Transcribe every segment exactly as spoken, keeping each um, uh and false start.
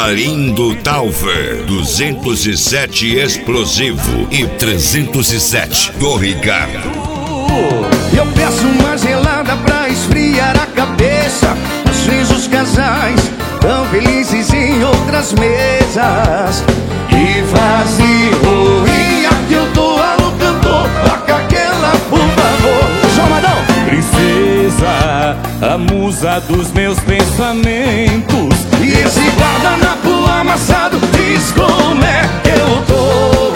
Arlindo Taufer, duzentos e sete Explosivo e trezentos e sete do Ricardo. Eu peço uma gelada pra esfriar a cabeça. Às vezes os casais tão felizes em outras mesas. E vazio, e aqui eu tô alô cantor. Toca aquela, por favor. Salvadão! Princesa, a musa dos meus pensamentos. E esse guardanapo amassado diz como é que eu tô.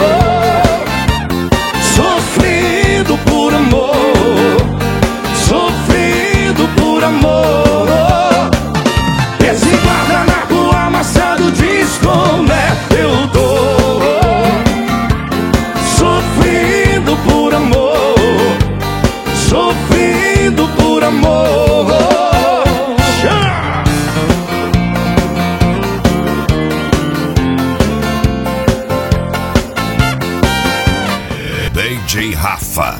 Sofrendo por amor, sofrendo por amor. Esse guardanapo amassado diz como é que eu tô. Sofrendo por amor, sofrendo por amor. D J Rafa.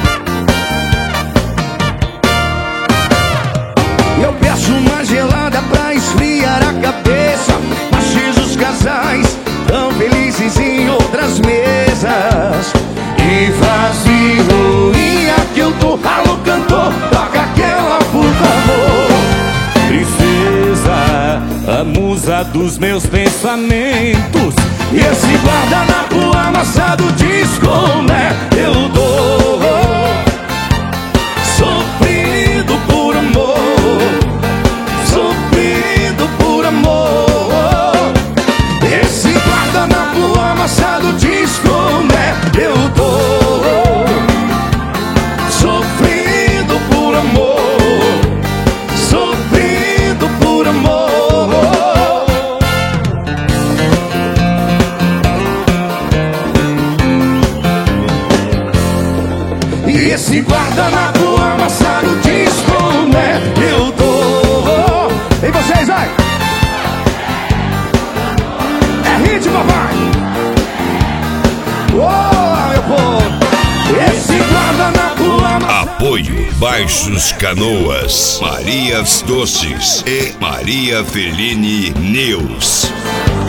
Eu peço uma gelada pra esfriar a cabeça. Às vezes os casais tão felizes em outras mesas. E vazio, e aqui eu tô, alô cantor, toca aquela, por favor. Princesa, a musa dos meus pensamentos. E esse guardanapo amassado diz como é que eu tô. Sofrendo por amor, sofrendo por amor. Esse guardanapo amassado diz como é que eu tô. Sofrendo por amor, sofrendo por amor. E esse guardanapo amassado diz como é que eu tô. E vocês, vai! É hit, papai! Oh, meu povo! Esse guardanapo amassado. Apoio Baixos Canoas, Marias Doces e Maria Feline News.